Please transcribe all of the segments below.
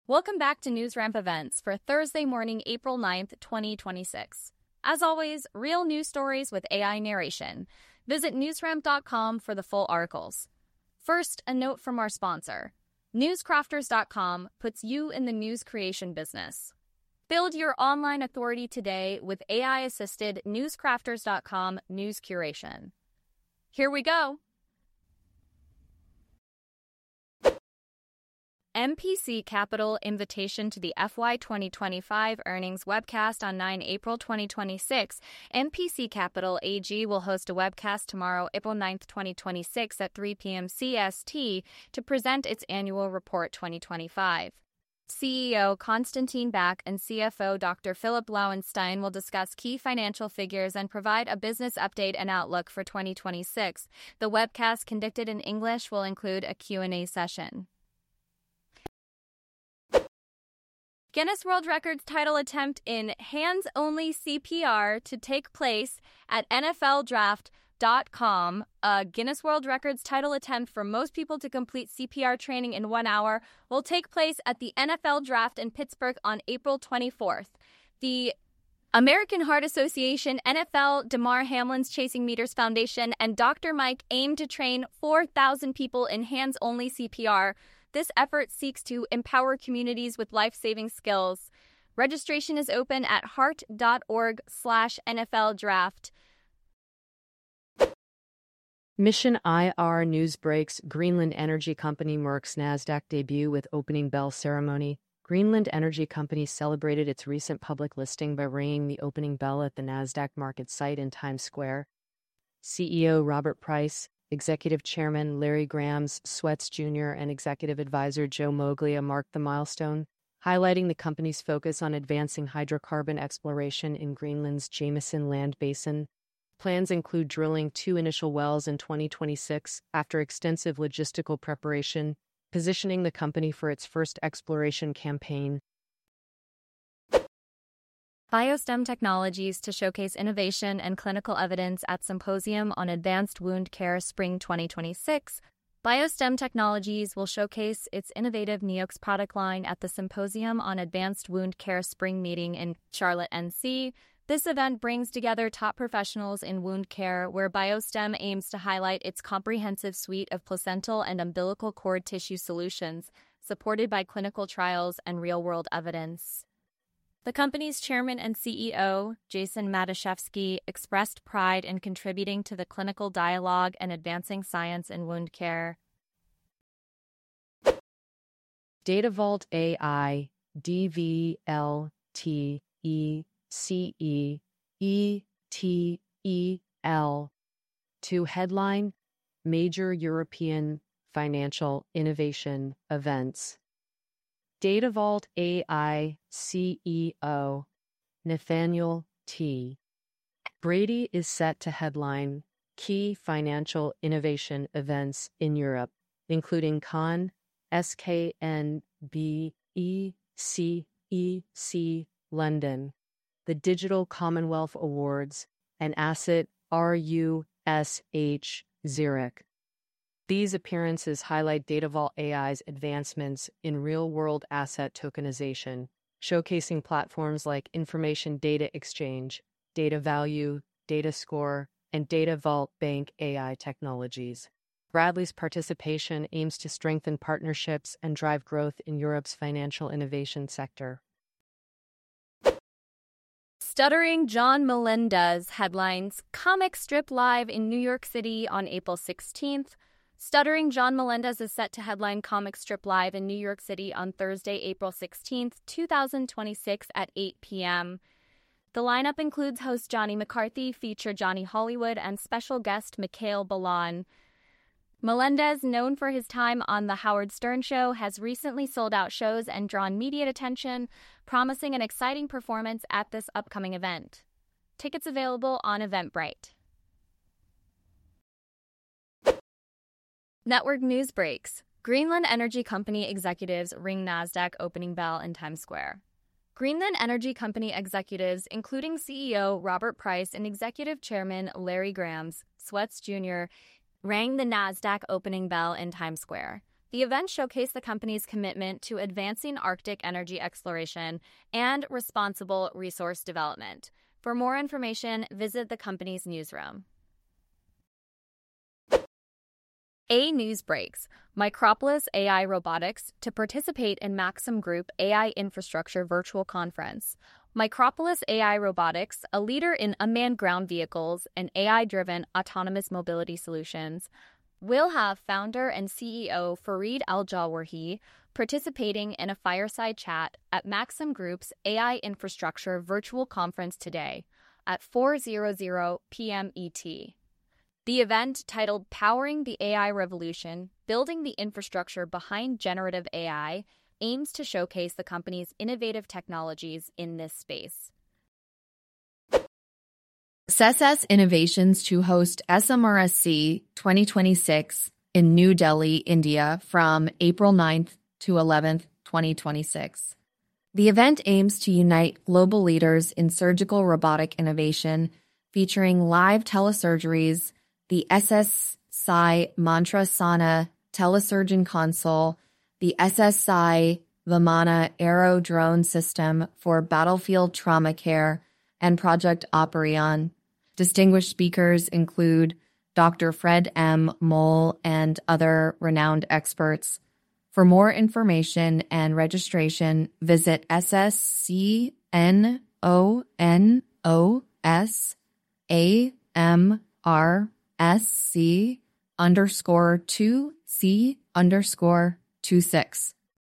Welcome back to NewsRamp Events for Thursday morning, April 9th, 2026. As always, real news stories with AI narration. Visit newsramp.com for the full articles. First, a note from our sponsor. Newscrafters.com puts you in the news creation business. Build your online authority today with AI-assisted Newscrafters.com news curation. Here we go. MPC Capital invitation to the FY 2025 earnings webcast on 9 April 2026. MPC Capital AG will host a webcast tomorrow, April 9th, 2026 at 3 p.m. CST to present its annual report 2025. CEO Konstantin Bach and CFO Dr. Philip Lauenstein will discuss key financial figures and provide a business update and outlook for 2026. The webcast, conducted in English, will include a Q&A session. Guinness World Records title attempt in hands-only CPR to take place at NFLDraft.com. A Guinness World Records title attempt for most people to complete CPR training in 1 hour will take place at the NFL Draft in Pittsburgh on April 24th. The American Heart Association, NFL, Damar Hamlin's Chasing Meters Foundation, and Dr. Mike aim to train 4,000 people in hands-only CPR. This effort seeks to empower communities with life-saving skills. Registration is open at heart.org/NFL Draft. Mission IR News breaks. Greenland Energy Company Merck's NASDAQ debut with opening bell ceremony. Greenland Energy Company celebrated its recent public listing by ringing the opening bell at the NASDAQ market site in Times Square. CEO Robert Price, Executive Chairman Larry Grams Sweats Jr., and Executive Advisor Joe Moglia marked the milestone, highlighting the company's focus on advancing hydrocarbon exploration in Greenland's Jameson Land Basin. Plans include drilling 2 initial wells in 2026 after extensive logistical preparation, positioning the company for its first exploration campaign. BioStem Technologies to showcase innovation and clinical evidence at Symposium on Advanced Wound Care Spring 2026. BioStem Technologies will showcase its innovative Neox product line at the Symposium on Advanced Wound Care Spring meeting in Charlotte, NC. This event brings together top professionals in wound care, where BioStem aims to highlight its comprehensive suite of placental and umbilical cord tissue solutions, supported by clinical trials and real-world evidence. The company's chairman and CEO, Jason Matuszewski, expressed pride in contributing to the clinical dialogue and advancing science in wound care. DataVault AI, DVLTECEETEL, to headline major European financial innovation events. DataVault AI CEO Nathaniel T. Brady is set to headline key financial innovation events in Europe, including Cannes, SKNBECEC London, the Digital Commonwealth Awards, and Asset RUSH Zurich. These appearances highlight DataVault AI's advancements in real-world asset tokenization, showcasing platforms like Information Data Exchange, DataValue, DataScore, and DataVault Bank AI technologies. Bradley's participation aims to strengthen partnerships and drive growth in Europe's financial innovation sector. Stuttering John Melendez headlines Comic Strip Live in New York City on April 16th. Stuttering John Melendez is set to headline Comic Strip Live in New York City on Thursday, April 16th, 2026 at 8 p.m. The lineup includes host Johnny McCarthy, feature Johnny Hollywood, and special guest Mikhail Balan. Melendez, known for his time on The Howard Stern Show, has recently sold out shows and drawn media attention, promising an exciting performance at this upcoming event. Tickets available on Eventbrite. Network news breaks. Greenland Energy Company executives ring NASDAQ opening bell in Times Square. Greenland Energy Company executives, including CEO Robert Price and Executive Chairman Larry Grams Sweats Jr., rang the NASDAQ opening bell in Times Square. The event showcased the company's commitment to advancing Arctic energy exploration and responsible resource development. For more information, visit the company's newsroom. A News Breaks: Micropolis AI Robotics to participate in Maxim Group AI Infrastructure Virtual Conference. Micropolis AI Robotics, a leader in unmanned ground vehicles and AI-driven autonomous mobility solutions, will have founder and CEO Fareed Al-Jawahi participating in a fireside chat at Maxim Group's AI Infrastructure Virtual Conference today at 4:00 p.m. ET. The event, titled Powering the AI Revolution, Building the Infrastructure Behind Generative AI, aims to showcase the company's innovative technologies in this space. SESS Innovations to host SMRSC 2026 in New Delhi, India from April 9th to 11th, 2026. The event aims to unite global leaders in surgical robotic innovation, featuring live telesurgeries, the SSSci Mantrasana Telesurgeon Console, the SSSci Vimana Aero Drone System for Battlefield Trauma Care, and Project Operion. Distinguished speakers include Dr. Fred M. Moll and other renowned experts. For more information and registration, visit SSCNOSAMRSC_2C_26.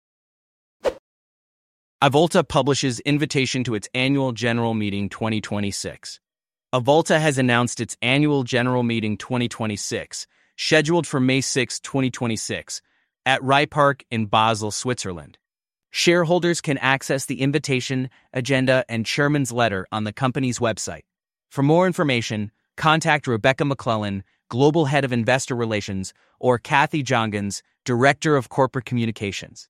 Avolta publishes invitation to its annual general meeting 2026. Avolta has announced its annual general meeting 2026, scheduled for May 6, 2026, at Reipark in Basel, Switzerland. Shareholders can access the invitation, agenda, and chairman's letter on the company's website. For more information, contact Rebecca McClellan, Global Head of Investor Relations, or Kathy Jongans, Director of Corporate Communications.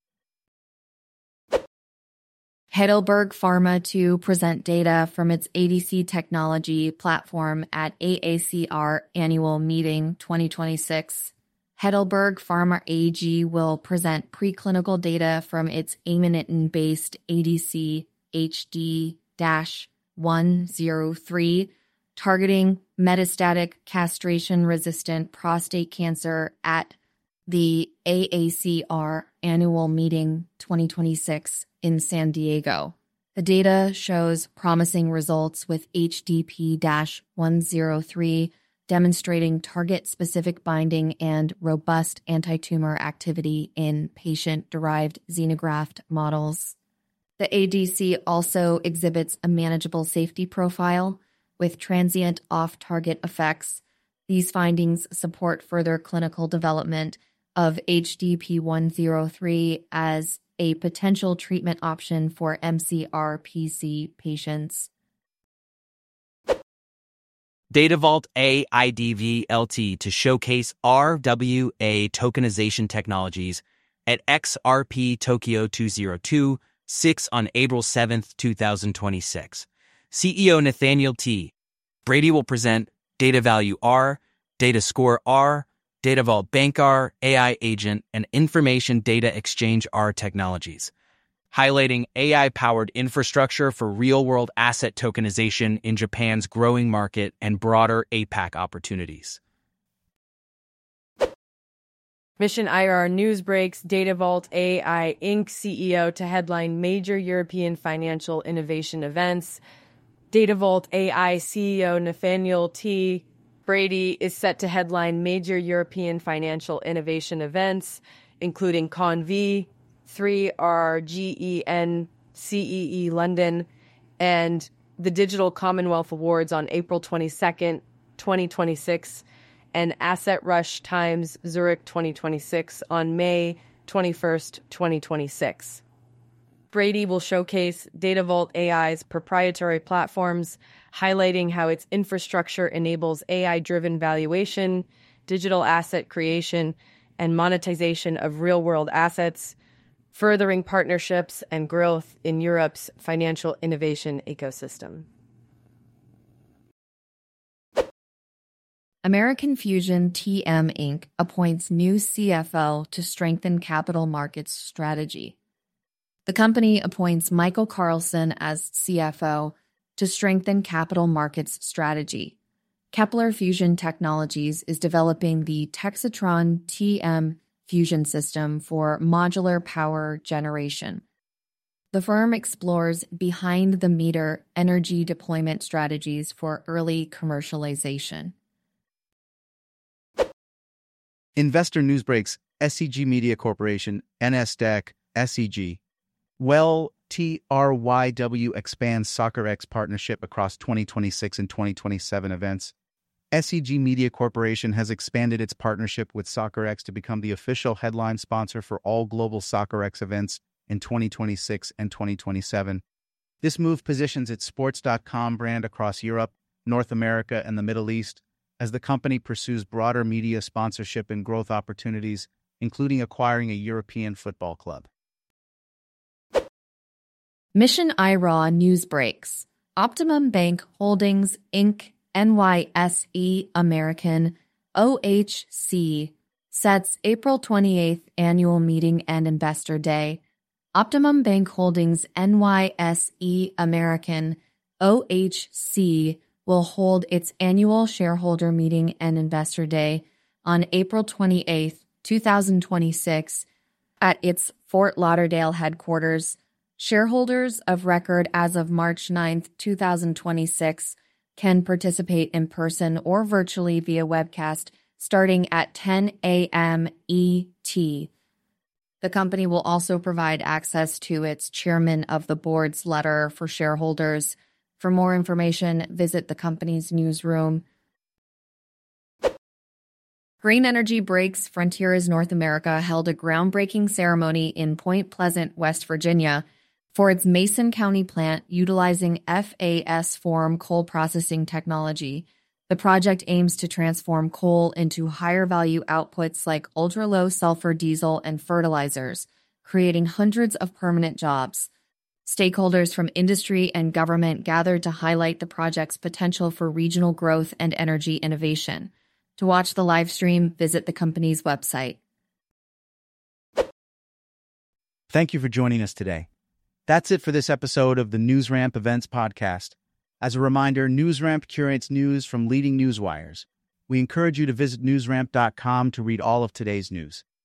Heidelberg Pharma to present data from its ADC technology platform at AACR Annual Meeting 2026. Heidelberg Pharma AG will present preclinical data from its amanitin-based ADC HD-103 targeting metastatic castration-resistant prostate cancer at the AACR Annual Meeting 2026 in San Diego. The data shows promising results with HDP-103 demonstrating target-specific binding and robust anti-tumor activity in patient-derived xenograft models. The ADC also exhibits a manageable safety profile with transient off-target effects. These findings support further clinical development of HDP-103 as a potential treatment option for MCRPC patients. DataVault AIDV LT to showcase RWA tokenization technologies at XRP Tokyo 2026 on April 7, 2026. CEO Nathaniel T. Brady will present Data Value R, Data Score R, DataVault Bank R, AI Agent, and Information Data Exchange R technologies, highlighting AI-powered infrastructure for real-world asset tokenization in Japan's growing market and broader APAC opportunities. Mission IR News Breaks: DataVault AI Inc. CEO to headline major European financial innovation events. DataVault AI CEO Nathaniel T. Brady is set to headline major European financial innovation events, including ConV, 3RGEN CEE London, and the Digital Commonwealth Awards on April 22nd, 2026, and Asset Rush Times Zurich 2026 on May 21st, 2026. Brady will showcase DataVault AI's proprietary platforms, highlighting how its infrastructure enables AI-driven valuation, digital asset creation, and monetization of real-world assets, furthering partnerships and growth in Europe's financial innovation ecosystem. American Fusion TM Inc. appoints new CFO to strengthen capital markets strategy. The company appoints Michael Carlson as CFO to strengthen capital markets strategy. Kepler Fusion Technologies is developing the Texatron TM fusion system for modular power generation. The firm explores behind-the-meter energy deployment strategies for early commercialization. Investor Newsbreaks, SCG Media Corporation, NSDAQ, SCG. Well, TRYW expands SoccerX partnership across 2026 and 2027 events. SCG Media Corporation has expanded its partnership with SoccerX to become the official headline sponsor for all global SoccerX events in 2026 and 2027. This move positions its Sports.com brand across Europe, North America, and the Middle East as the company pursues broader media sponsorship and growth opportunities, including acquiring a European football club. Mission IRA news breaks. Optimum Bank Holdings, Inc., NYSE American, OHC, sets April 28th annual meeting and investor day. Optimum Bank Holdings, NYSE American, OHC, will hold its annual shareholder meeting and investor day on April 28, 2026, at its Fort Lauderdale headquarters. Shareholders of record as of March 9, 2026, can participate in person or virtually via webcast starting at 10 a.m. ET. The company will also provide access to its Chairman of the Board's letter for shareholders. For more information, visit the company's newsroom. Green Energy Breaks Frontiers North America held a groundbreaking ceremony in Point Pleasant, West Virginia, for its Mason County plant utilizing FAS form coal processing technology. The project aims to transform coal into higher value outputs like ultra-low sulfur diesel and fertilizers, creating hundreds of permanent jobs. Stakeholders from industry and government gathered to highlight the project's potential for regional growth and energy innovation. To watch the live stream, visit the company's website. Thank you for joining us today. That's it for this episode of the NewsRamp Events Podcast. As a reminder, NewsRamp curates news from leading news wires. We encourage you to visit newsramp.com to read all of today's news.